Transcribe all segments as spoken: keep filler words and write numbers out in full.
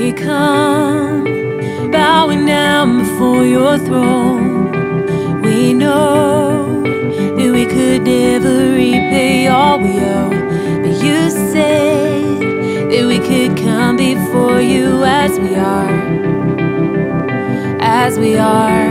we come, bowing down before your throne. We know that we could never repay all we owe, but you said that we could come before you as we are, as we are.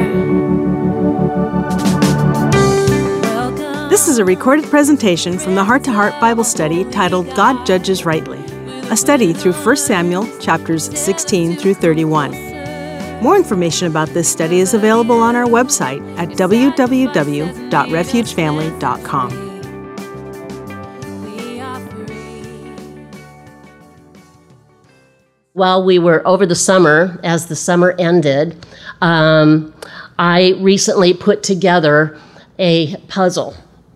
Welcome. This is a recorded presentation from the Heart to Heart Bible study titled God Judges Rightly, a study through First Samuel chapters sixteen through thirty-one. More information about this study is available on our website at w w w dot refuge family dot com. While we were over the summer, as the summer ended, um, I recently put together a puzzle,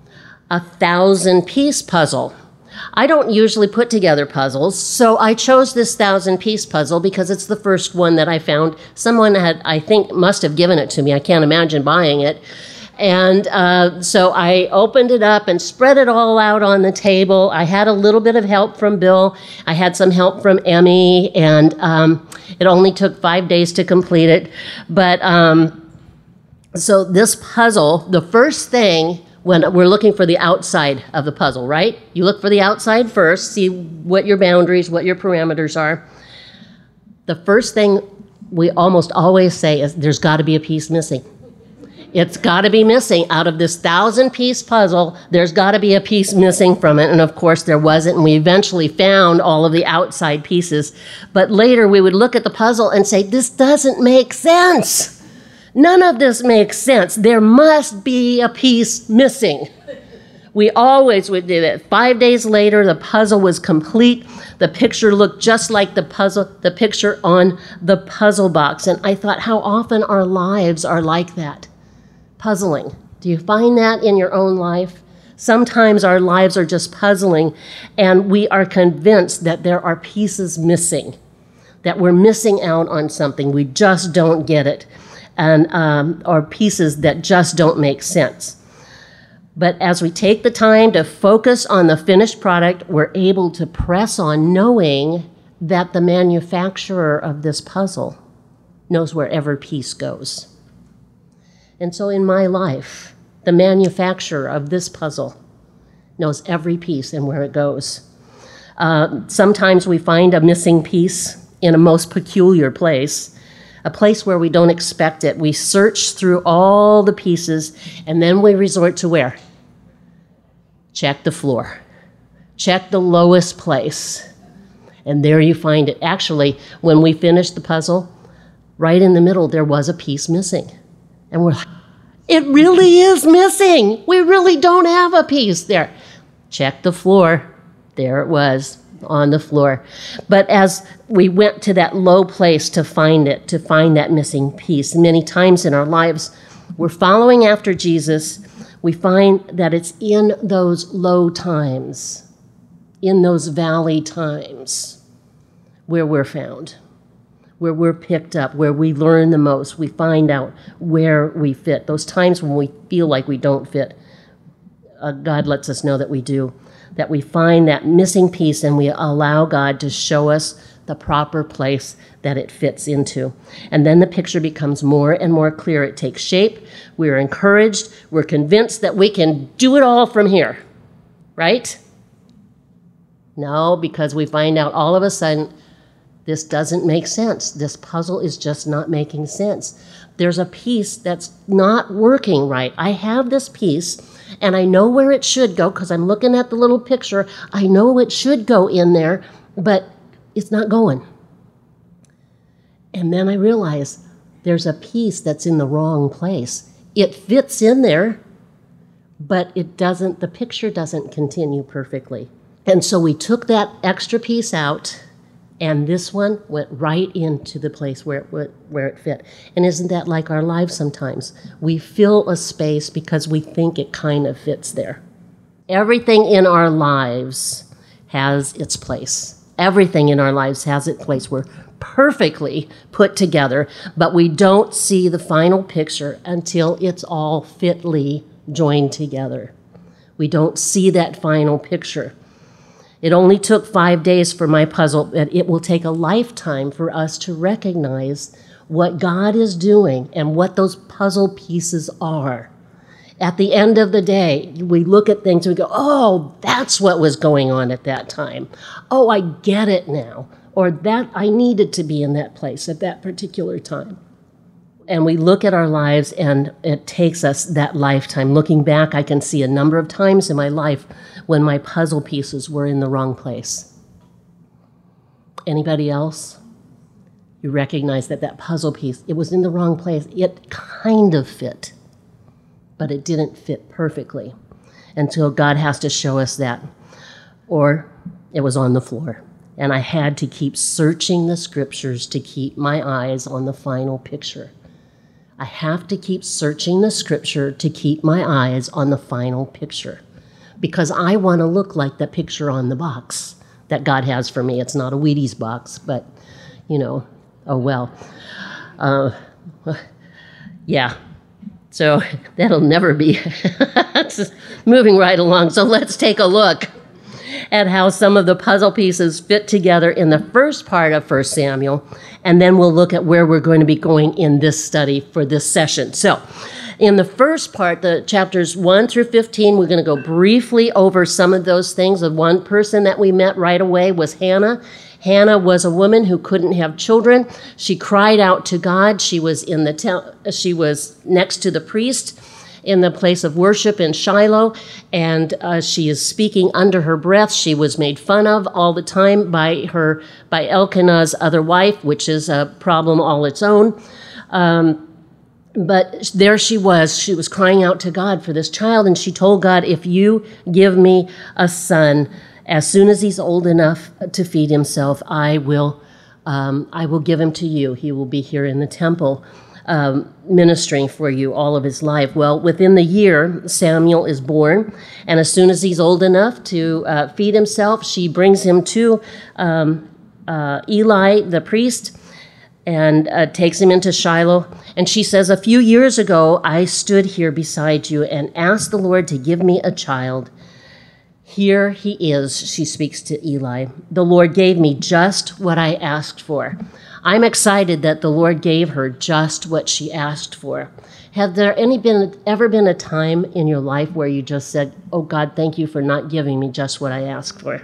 a thousand-piece puzzle. I don't usually put together puzzles, so I chose this thousand-piece puzzle because it's the first one that I found. Someone had, I think, must have given it to me. I can't imagine buying it. And uh, so I opened it up and spread it all out on the table. I had a little bit of help from Bill. I had some help from Emmy, and um, it only took five days to complete it. But um, so this puzzle, the first thing, when we're looking for the outside of the puzzle, right? You look for the outside first, see what your boundaries, what your parameters are. The first thing we almost always say is there's got to be a piece missing. It's got to be missing. Out of this thousand-piece puzzle, there's got to be a piece missing from it. And of course, there wasn't. And we eventually found all of the outside pieces. But later, we would look at the puzzle and say, this doesn't make sense. None of this makes sense. There must be a piece missing. We always would do that. Five days later, the puzzle was complete. The picture looked just like the puzzle, the picture on the puzzle box. And I thought how often our lives are like that. Puzzling. Do you find that in your own life? Sometimes our lives are just puzzling, and we are convinced that there are pieces missing, that we're missing out on something. We just don't get it. And um, or pieces that just don't make sense. But as we take the time to focus on the finished product, we're able to press on knowing that the manufacturer of this puzzle knows where every piece goes. And so in my life, the manufacturer of this puzzle knows every piece and where it goes. Uh, sometimes we find a missing piece in a most peculiar place, a place where we don't expect it. We search through all the pieces, and then we resort to where? Check the floor. Check the lowest place. And there you find it. Actually, when we finished the puzzle, right in the middle, there was a piece missing. And we're like, it really is missing. We really don't have a piece there. Check the floor. There it was. On the floor. But as we went to that low place to find it, to find that missing piece, many times in our lives, we're following after Jesus. We find that it's in those low times, in those valley times, where we're found, where we're picked up, where we learn the most. We find out where we fit. Those times when we feel like we don't fit, uh, God lets us know that we do. That we find that missing piece and we allow God to show us the proper place that it fits into. And then the picture becomes more and more clear. It takes shape. We're encouraged. We're convinced that we can do it all from here, right? No, because we find out all of a sudden, this doesn't make sense. This puzzle is just not making sense. There's a piece that's not working right. I have this piece, and I know where it should go because I'm looking at the little picture. I know it should go in there, but it's not going. And then I realize there's a piece that's in the wrong place. It fits in there, but it doesn't, the picture doesn't continue perfectly. And so we took that extra piece out, and this one went right into the place where it, where it fit. And isn't that like our lives sometimes? We fill a space because we think it kind of fits there. Everything in our lives has its place. Everything in our lives has its place. We're perfectly put together, but we don't see the final picture until it's all fitly joined together. We don't see that final picture. It only took five days for my puzzle, but it will take a lifetime for us to recognize what God is doing and what those puzzle pieces are. At the end of the day, we look at things and we go, oh, that's what was going on at that time. Oh, I get it now. Or that I needed to be in that place at that particular time. And we look at our lives, and it takes us that lifetime. Looking back, I can see a number of times in my life when my puzzle pieces were in the wrong place. Anybody else? You recognize that that puzzle piece, it was in the wrong place. It kind of fit, but it didn't fit perfectly until God has to show us that. Or it was on the floor. And I had to keep searching the scriptures to keep my eyes on the final picture. I have to keep searching the scripture to keep my eyes on the final picture, because I want to look like the picture on the box that God has for me. It's not a Wheaties box, but, you know, oh well. Uh, yeah, so that'll never be. Moving right along, so let's take a look at how some of the puzzle pieces fit together in the first part of First Samuel, and then we'll look at where we're going to be going in this study for this session. So, in the first part, the chapters one through fifteen, we're going to go briefly over some of those things. The one person that we met right away was Hannah. Hannah was a woman who couldn't have children. She cried out to God. She was in the te- she was next to the priest in the place of worship in Shiloh, and uh, she is speaking under her breath. She was made fun of all the time by her by Elkanah's other wife, which is a problem all its own. Um, but there she was. She was crying out to God for this child, and she told God, if you give me a son, as soon as he's old enough to feed himself, I will, um, I will give him to you. He will be here in the temple, Um, ministering for you all of his life. Well, within the year, Samuel is born, and as soon as he's old enough to uh, feed himself, she brings him to um, uh, Eli, the priest, and uh, takes him into Shiloh. And she says, a few years ago, I stood here beside you and asked the Lord to give me a child. Here he is, she speaks to Eli. The Lord gave me just what I asked for. I'm excited that the Lord gave her just what she asked for. Have there any been ever been a time in your life where you just said, oh God, thank you for not giving me just what I asked for?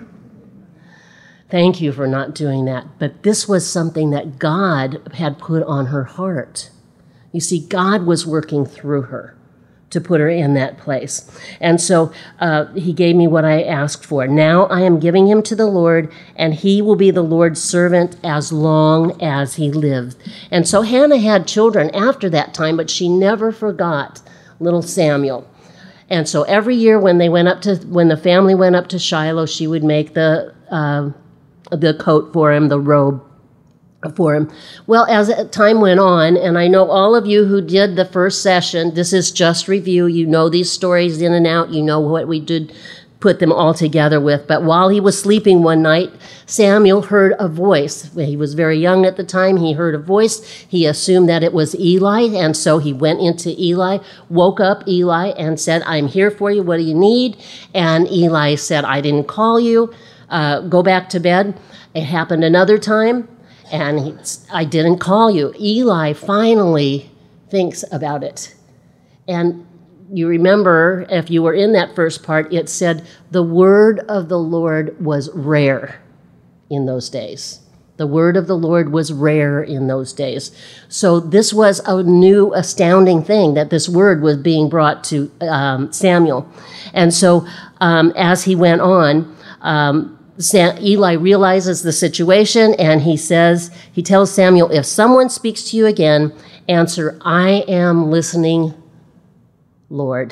Thank you for not doing that. But this was something that God had put on her heart. You see, God was working through her to put her in that place. And so uh, he gave me what I asked for. Now I am giving him to the Lord, and he will be the Lord's servant as long as he lived. And so Hannah had children after that time, but she never forgot little Samuel. And so every year when they went up to, when the family went up to Shiloh, she would make the uh, the coat for him, the robe for him. Well, as time went on, and I know all of you who did the first session, this is just review. You know these stories in and out. You know what we did put them all together with. But while he was sleeping one night, Samuel heard a voice. He was very young at the time. He heard a voice. He assumed that it was Eli, and so he went into Eli, woke up Eli, and said, I'm here for you. What do you need? And Eli said, I didn't call you. Uh, go back to bed. It happened another time. And he, I didn't call you. Eli finally thinks about it. And you remember, if you were in that first part, it said the word of the Lord was rare in those days. The word of the Lord was rare in those days. So this was a new, astounding thing, that this word was being brought to um, Samuel. And so um, as he went on, um, Sam, Eli realizes the situation, and he says, he tells Samuel, if someone speaks to you again, answer, I am listening, Lord.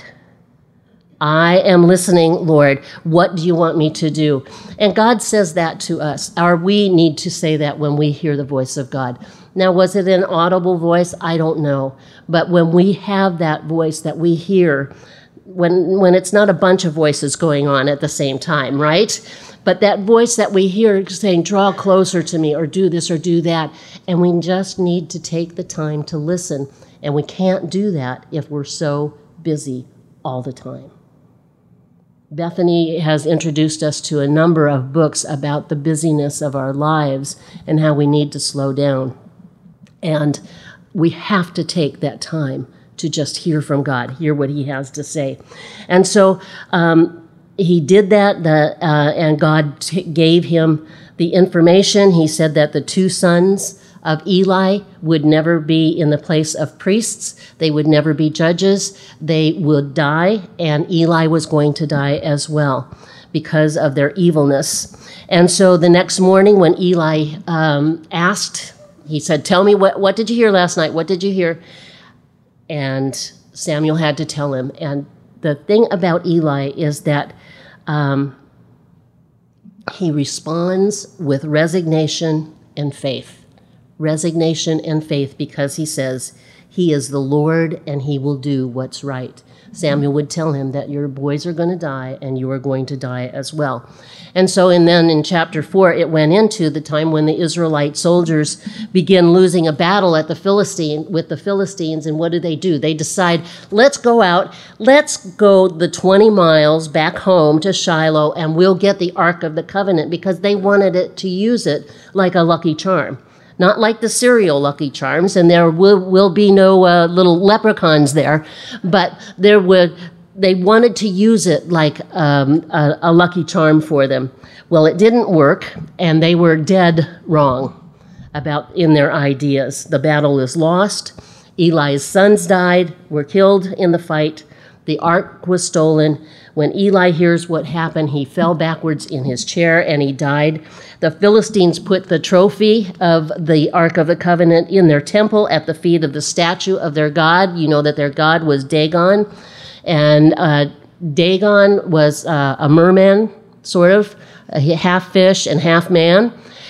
I am listening, Lord. What do you want me to do? And God says that to us, or we need to say that when we hear the voice of God. Now, was it an audible voice? I don't know. But when we have that voice that we hear, when when it's not a bunch of voices going on at the same time, right? But that voice that we hear saying, draw closer to me, or do this or do that, and we just need to take the time to listen. And we can't do that if we're so busy all the time. Bethany has introduced us to a number of books about the busyness of our lives and how we need to slow down. And we have to take that time to just hear from God, hear what he has to say. And so um, he did that, the, uh, and God t- gave him the information. He said that the two sons of Eli would never be in the place of priests. They would never be judges. They would die, and Eli was going to die as well because of their evilness. And so the next morning when Eli um, asked, he said, tell me, what, what did you hear last night? What did you hear? And Samuel had to tell him. And the thing about Eli is that um, he responds with resignation and faith. Resignation and faith, because he says, he is the Lord and he will do what's right. Samuel would tell him that your boys are going to die and you are going to die as well. And so, and then in chapter four, it went into the time when the Israelite soldiers begin losing a battle at the Philistine with the Philistines. And what do they do? They decide, let's go out, let's go the twenty miles back home to Shiloh, and we'll get the Ark of the Covenant, because they wanted it to use it like a lucky charm. Not like the cereal Lucky Charms, and there will, will be no uh, little leprechauns there, but there would, they wanted to use it like um, a, a lucky charm for them. Well, it didn't work, and they were dead wrong about in their ideas. The battle is lost. Eli's sons died, were killed in the fight. The ark was stolen. When Eli hears what happened, he fell backwards in his chair and he died. The Philistines put the trophy of the Ark of the Covenant in their temple at the feet of the statue of their god. You know that their god was Dagon. And uh, Dagon was uh, a merman, sort of, half fish and half man.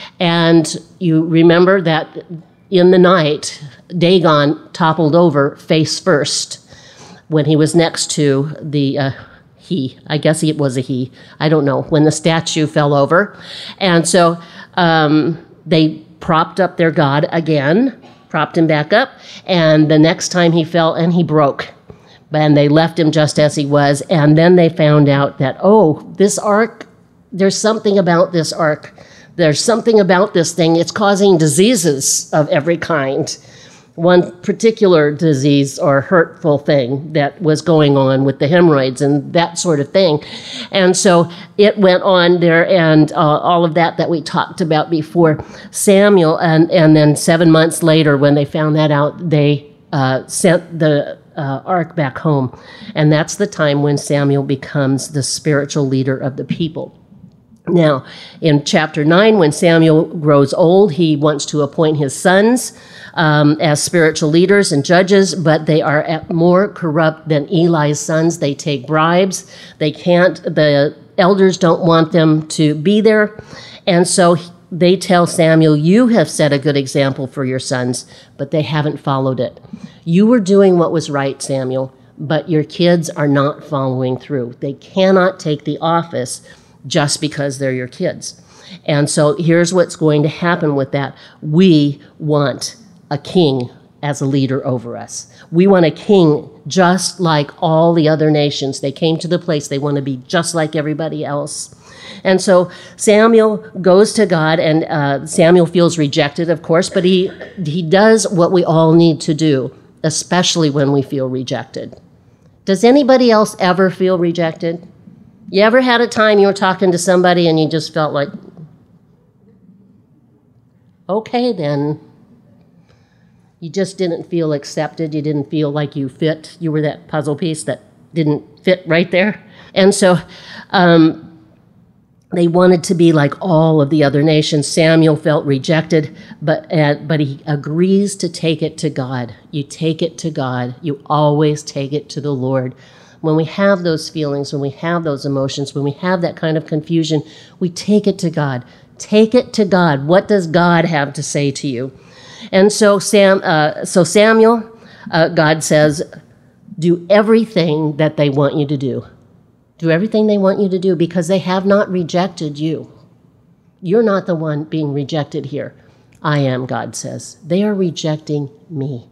And you remember that in the night, Dagon toppled over face first when he was next to the... Uh, He, I guess it was a he, I don't know, when the statue fell over. And so um, they propped up their god again, propped him back up, and the next time he fell and he broke. And they left him just as he was, and then they found out that, oh, this ark, there's something about this ark. There's something about this thing. It's causing diseases of every kind. One particular disease or hurtful thing that was going on with the hemorrhoids and that sort of thing. And so it went on there, and uh, all of that that we talked about before. Samuel, and, and then seven months later, when they found that out, they uh, sent the uh, ark back home. And that's the time when Samuel becomes the spiritual leader of the people. Now, in chapter nine, when Samuel grows old, he wants to appoint his sons um, as spiritual leaders and judges, but they are more corrupt than Eli's sons. They take bribes. They can't, the elders don't want them to be there. And so they tell Samuel, you have set a good example for your sons, but they haven't followed it. You were doing what was right, Samuel, but your kids are not following through. They cannot take the office just because they're your kids. And so here's what's going to happen with that. We want a king as a leader over us. We want a king just like all the other nations. They came to the place they want to be just like everybody else. And so Samuel goes to God, and uh, Samuel feels rejected, of course, but he, he does what we all need to do, especially when we feel rejected. Does anybody else ever feel rejected? You ever had a time you were talking to somebody and you just felt like, okay, then. You just didn't feel accepted. You didn't feel like you fit. You were that puzzle piece that didn't fit right there. And so um, they wanted to be like all of the other nations. Samuel felt rejected, but uh, but he agrees to take it to God. You take it to God. You always take it to the Lord. When we have those feelings, when we have those emotions, when we have that kind of confusion, we take it to God. Take it to God. What does God have to say to you? And so Sam, uh, so Samuel, uh, God says, do everything that they want you to do. Do everything they want you to do, because they have not rejected you. You're not the one being rejected here. I am, God says. They are rejecting me.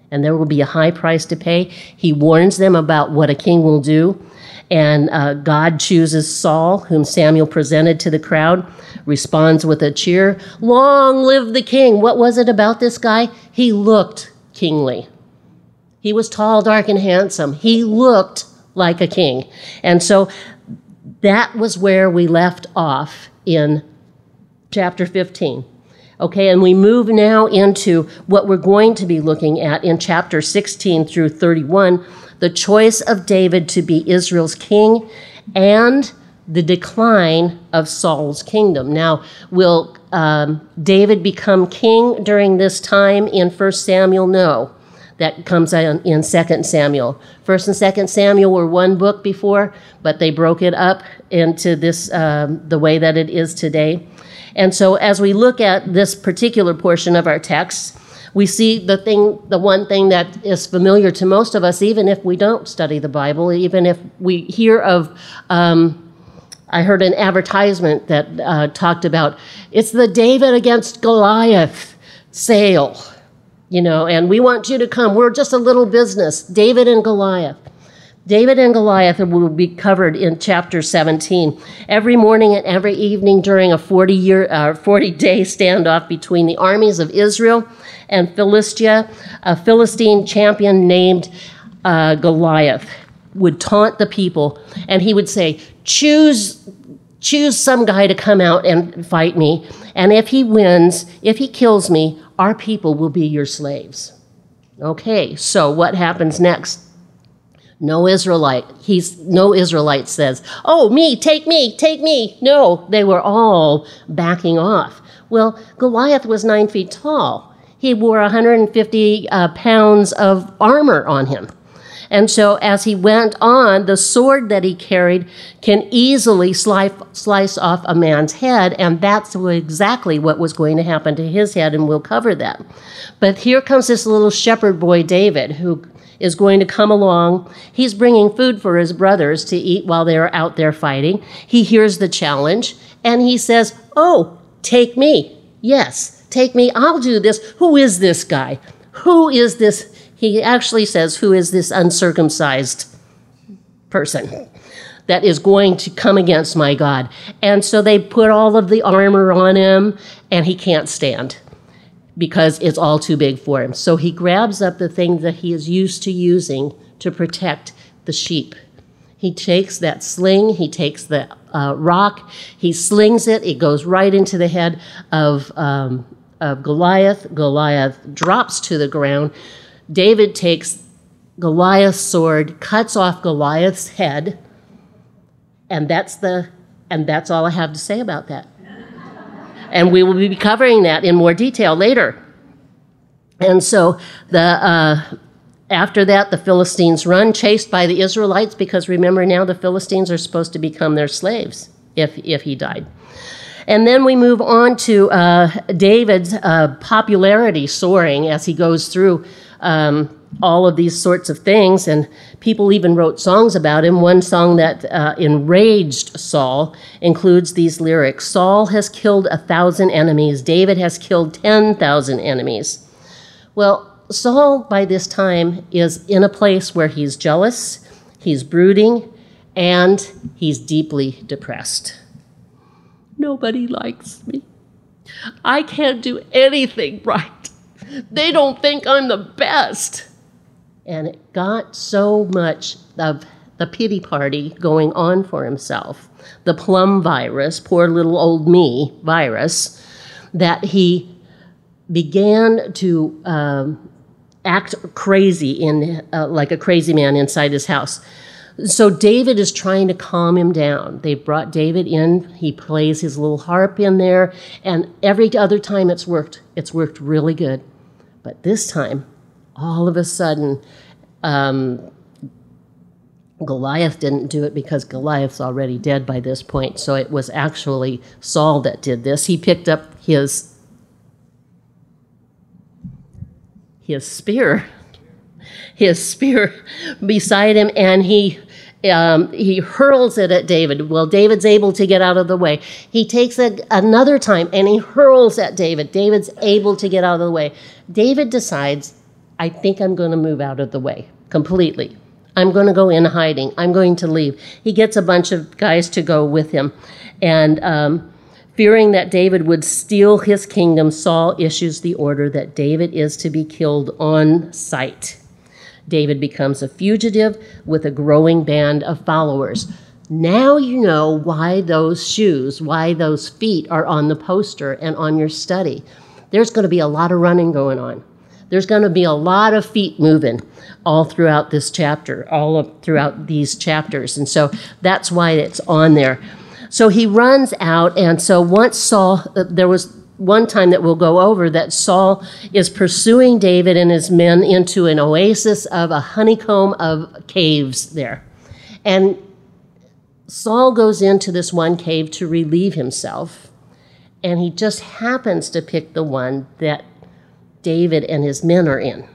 and there will be a high price to pay. He warns them about what a king will do. And uh, God chooses Saul, whom Samuel presented to the crowd, responds with a cheer. Long live the king. What was it about this guy? He looked kingly. He was tall, dark, and handsome. He looked like a king. And so that was where we left off in chapter fifteen. Okay, and we move now into what we're going to be looking at in chapter sixteen through thirty-one, the choice of David to be Israel's king and the decline of Saul's kingdom. Now, will um, David become king during this time in First Samuel? No. That comes in, in Second Samuel. First and Second Samuel were one book before, but they broke it up into this um, the way that it is today. And so as we look at this particular portion of our text, we see the thing, the one thing that is familiar to most of us, even if we don't study the Bible, even if we hear of, um, I heard an advertisement that uh, talked about, it's the David against Goliath sale, you know, and we want you to come. We're just a little business, David and Goliath. David and Goliath will be covered in chapter seventeen. Every morning and every evening during a forty-year, uh, forty-day standoff between the armies of Israel and Philistia, a Philistine champion named uh, Goliath would taunt the people, and he would say, choose, choose some guy to come out and fight me, and if he wins, if he kills me, our people will be your slaves. Okay, so what happens next? No Israelite. He's no Israelite says, oh, me, take me, take me. No, they were all backing off. Well, Goliath was nine feet tall. He wore one hundred fifty uh, pounds of armor on him. And so as he went on, the sword that he carried can easily slice, slice off a man's head, and that's exactly what was going to happen to his head, and we'll cover that. But here comes this little shepherd boy, David, who is going to come along. He's bringing food for his brothers to eat while they're out there fighting. He hears the challenge, and he says, oh, take me. Yes, take me. I'll do this. Who is this guy? Who is this? He actually says, who is this uncircumcised person that is going to come against my God? And so they put all of the armor on him, and he can't stand because it's all too big for him. So he grabs up the thing that he is used to using to protect the sheep. He takes that sling, he takes the uh, rock, he slings it, it goes right into the head of, um, of Goliath. Goliath drops to the ground. David takes Goliath's sword, cuts off Goliath's head, and that's the and that's all I have to say about that. And we will be covering that in more detail later. And so the uh, after that, the Philistines run, chased by the Israelites, because remember now the Philistines are supposed to become their slaves if if he died. And then we move on to uh, David's uh, popularity soaring as he goes through um, all of these sorts of things, and people even wrote songs about him. One song that uh, enraged Saul includes these lyrics: Saul has killed a thousand enemies, David has killed ten thousand enemies. Well, Saul by this time is in a place where he's jealous, he's brooding, and he's deeply depressed. Nobody likes me. I can't do anything right. They don't think I'm the best. And it got so much of the pity party going on for himself, the plum virus, poor little old me virus, that he began to um, act crazy, in uh, like a crazy man inside his house. So David is trying to calm him down. They brought David in. He plays his little harp in there, and every other time it's worked. It's worked really good. But this time, all of a sudden, um, Goliath didn't do it because Goliath's already dead by this point. So it was actually Saul that did this. He picked up his, his spear, his spear beside him, and he um, he hurls it at David. Well, David's able to get out of the way. He takes it another time, and he hurls at David. David's able to get out of the way. David decides, I think I'm going to move out of the way completely. I'm going to go in hiding. I'm going to leave. He gets a bunch of guys to go with him. And um, fearing that David would steal his kingdom, Saul issues the order that David is to be killed on sight. David becomes a fugitive with a growing band of followers. Now you know why those shoes, why those feet are on the poster and on your study. There's going to be a lot of running going on. There's going to be a lot of feet moving all throughout this chapter, all of, throughout these chapters. And so that's why it's on there. So he runs out, and so once Saul, uh, there was one time that we'll go over that Saul is pursuing David and his men into an oasis of a honeycomb of caves there. And Saul goes into this one cave to relieve himself, and he just happens to pick the one that David and his men are in.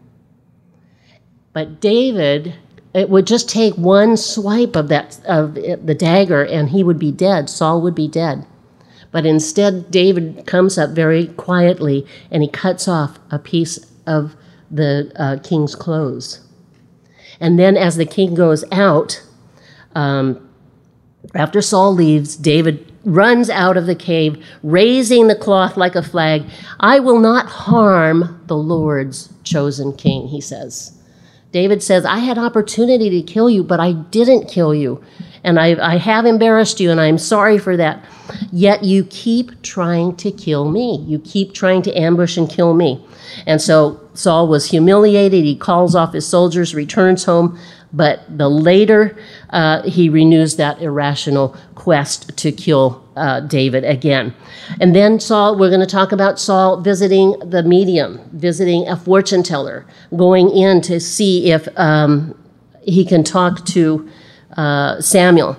But David, it would just take one swipe of that of the dagger and he would be dead. Saul would be dead. But instead, David comes up very quietly and he cuts off a piece of the uh, king's clothes. And then as the king goes out, um, after Saul leaves, David runs out of the cave, raising the cloth like a flag. I will not harm the Lord's chosen king, he says. David says, I had opportunity to kill you, but I didn't kill you. And I, I have embarrassed you, and I'm sorry for that. Yet you keep trying to kill me. You keep trying to ambush and kill me. And so Saul was humiliated. He calls off his soldiers, returns home. But the later, uh, he renews that irrational quest to kill uh, David again. And then Saul, we're going to talk about Saul visiting the medium, visiting a fortune teller, going in to see if um, he can talk to uh, Samuel.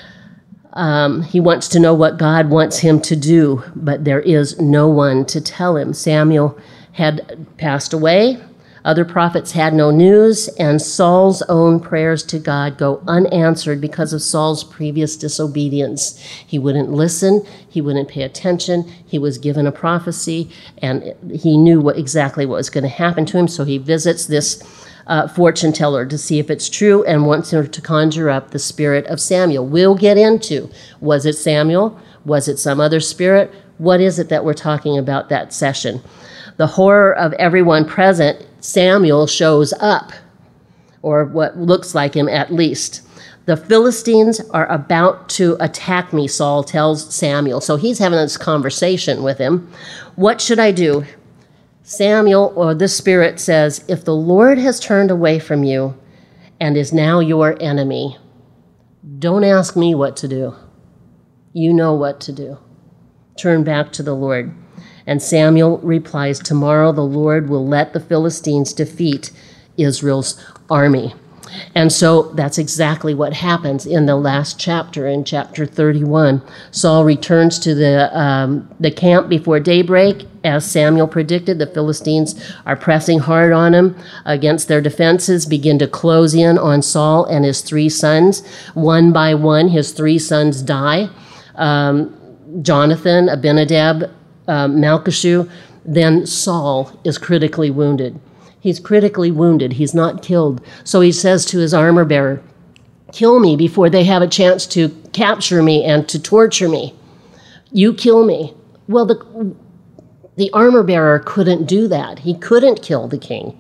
Um, he wants to know what God wants him to do, but there is no one to tell him. Samuel had passed away. Other prophets had no news, and Saul's own prayers to God go unanswered because of Saul's previous disobedience. He wouldn't listen. He wouldn't pay attention. He was given a prophecy, and he knew what exactly what was going to happen to him, so he visits this uh, fortune teller to see if it's true and wants her to conjure up the spirit of Samuel. We'll get into, was it Samuel? Was it some other spirit? What is it that we're talking about that session? The horror of everyone present, Samuel shows up, or what looks like him at least. The Philistines are about to attack me, Saul tells Samuel. So he's having this conversation with him. What should I do? Samuel, or the Spirit, says, if the Lord has turned away from you and is now your enemy, don't ask me what to do. You know what to do. Turn back to the Lord. And Samuel replies, tomorrow the Lord will let the Philistines defeat Israel's army. And so that's exactly what happens in the last chapter, in chapter thirty-one. Saul returns to the, um, the camp before daybreak. As Samuel predicted, the Philistines are pressing hard on him against their defenses, begin to close in on Saul and his three sons. One by one, his three sons die. Um, Jonathan, Abinadab, Um, Malchishua, then Saul is critically wounded. He's critically wounded. He's not killed. So he says to his armor bearer, kill me before they have a chance to capture me and to torture me. You kill me. Well, the, the armor bearer couldn't do that. He couldn't kill the king.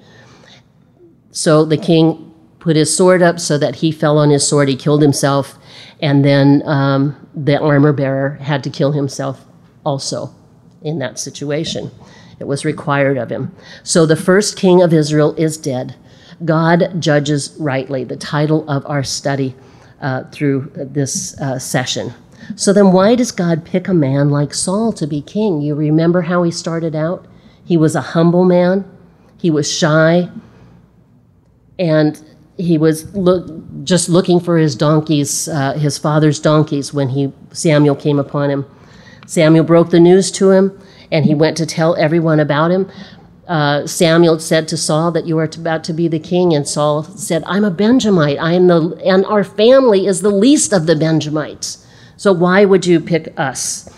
So the king put his sword up so that he fell on his sword. He killed himself. And then um, the armor bearer had to kill himself also. In that situation, it was required of him. So the first king of Israel is dead. God judges rightly, the title of our study uh, through this uh, session. So then why does God pick a man like Saul to be king? You remember how he started out? He was a humble man. He was shy. And he was look, just looking for his donkeys, uh, his father's donkeys, when he Samuel came upon him. Samuel broke the news to him, and he went to tell everyone about him. Uh, Samuel said to Saul that you are about to be the king, and Saul said, I'm a Benjamite, I am the, and our family is the least of the Benjamites. So why would you pick us?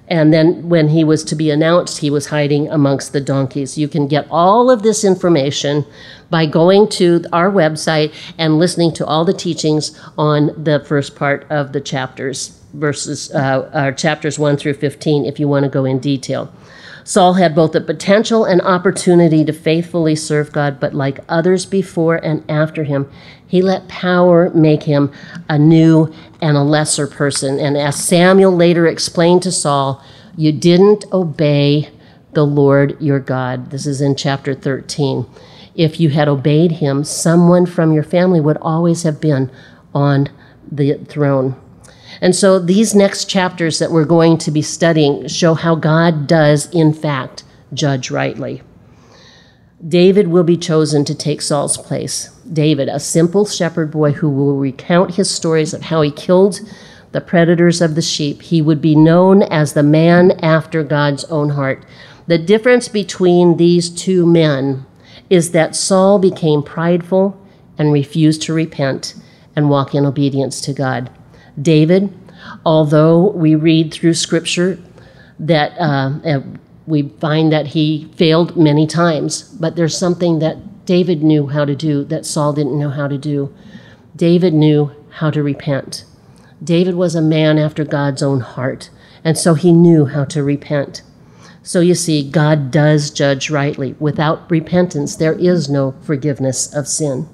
And then when he was to be announced, he was hiding amongst the donkeys. You can get all of this information by going to our website and listening to all the teachings on the first part of the chapters, verses, uh, uh, chapters one through fifteen, if you want to go in detail. Saul had both the potential and opportunity to faithfully serve God, but like others before and after him, he let power make him a new and a lesser person. And as Samuel later explained to Saul, you didn't obey the Lord your God. This is in chapter thirteen. If you had obeyed him, someone from your family would always have been on the throne. And so these next chapters that we're going to be studying show how God does, in fact, judge rightly. David will be chosen to take Saul's place. David, a simple shepherd boy who will recount his stories of how he killed the predators of the sheep. He would be known as the man after God's own heart. The difference between these two men is that Saul became prideful and refused to repent and walk in obedience to God. David, although we read through Scripture that uh, we find that he failed many times, but there's something that David knew how to do that Saul didn't know how to do. David knew how to repent. David was a man after God's own heart, and so he knew how to repent. So you see, God does judge rightly. Without repentance, there is no forgiveness of sin.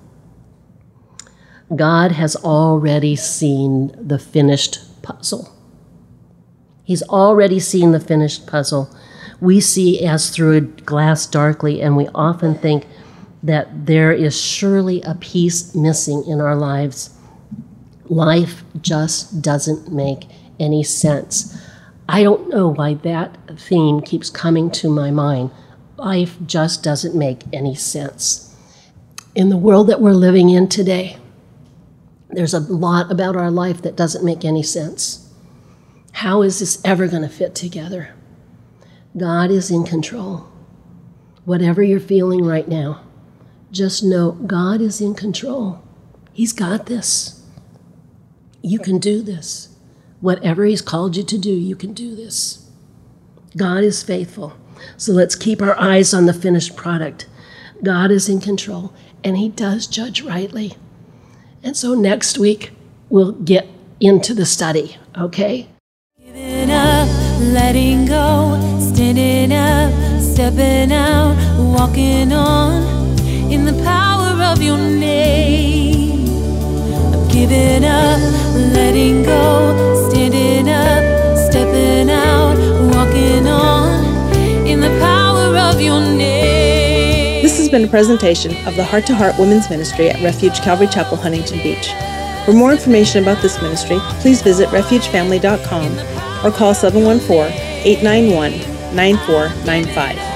God has already seen the finished puzzle. He's already seen the finished puzzle. We see as through a glass darkly, and we often think that there is surely a piece missing in our lives. Life just doesn't make any sense. I don't know why that theme keeps coming to my mind. Life just doesn't make any sense. In the world that we're living in today, there's a lot about our life that doesn't make any sense. How is this ever going to fit together? God is in control. Whatever you're feeling right now, just know God is in control. He's got this. You can do this. Whatever he's called you to do, you can do this. God is faithful. So let's keep our eyes on the finished product. God is in control, and he does judge rightly. And so next week, we'll get into the study, okay? Giving up, letting go, standing up, stepping out, walking on in the power of your name. I'm giving up, letting go, standing up, stepping out, walking on in the power of your name. This has been a presentation of the Heart to Heart Women's Ministry at Refuge Calvary Chapel, Huntington Beach. For more information about this ministry, please visit refuge family dot com or call seven one four, eight nine one, nine four nine five.